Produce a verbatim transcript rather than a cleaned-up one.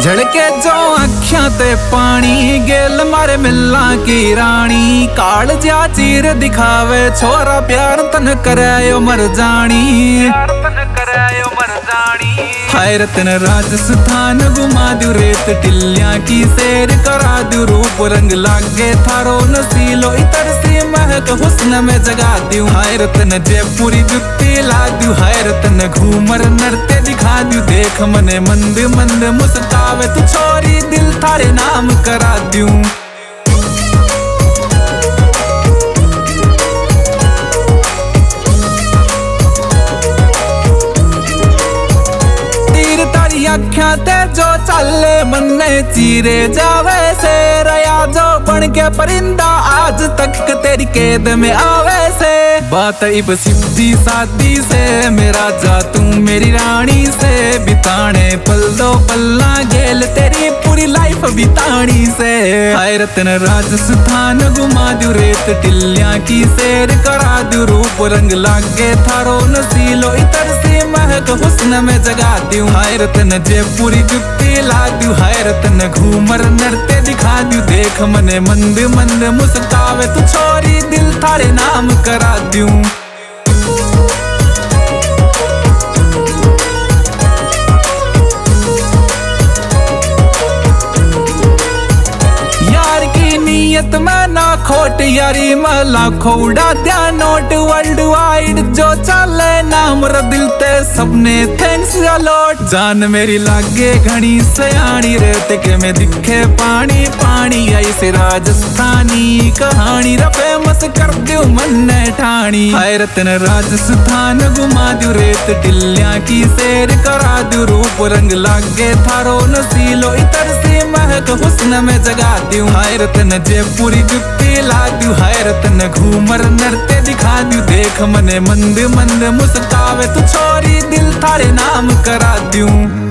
झड़के जो अखियां ते पानी गेल मारे मिला की रानी काल जा चीर दिखावे छोरा प्यार तन करायो मर जानी प्यार तन करायो मर जानी हाय रतन राजस्थान घुमा दू रेत टिल्लियां की सैर करा दू रूप रंग लागे थारो नसीलो इतर सी महक हुस्न में जगा दू हाय रतन जयपुरी जुत्ती ला दू हाय रतन घूमर नरते दिखा दू देख मने मंद मंद मुस्कावे तू छोरी दिल थारे नाम करा दू अख्यां ते जो चले मन्ने चीरे जावे से रया जो बन के परिंदा आज तक तेरी कैद में आवे से बात इब सीधी सादी से मेरा जा तू मेरी रानी से बिताने पल दो पल्ला गेल तेरी पूरी लाइफ बितानी से हाय रतन राजस्थान घुमा दू रेत टिल्लियां की सैर करा दू रूप रंग लागे थारो नसीलो इतर सी महक हुस्न में जगा दू हाय रतन जयपुरी जुत्ती ला दू हाय रतन घूमर नरते दिखा दू देख मने मंद मंद मुस्कावे तू छोरी दिल थारे नाम करा दू नियत में ना खोट यारी में लाखों उड़ा दिया नोट वर्ल्ड वाइड जो चले नाम र दिल ते सबने थैंक्स अलॉट जान मेरी लागे घनी सयानी रहते के में दिखे पानी पानी ऐसे राजस्थानी कहानी र फेमस कर दू मन ठानी हाय रतन राजस्थान घुमा दू रेत टिल्लियां की सैर करा दू रूप रंग लागे थारो नसीलो इतर सी महक हुस्न में जगा दू हाय रतन जयपुरी जुत्ती ला दू हाय रतन घूमर नरते दिखा दू देख मने मंद मंद मुस्कावे तू छोरी दिल थारे नाम करा दू।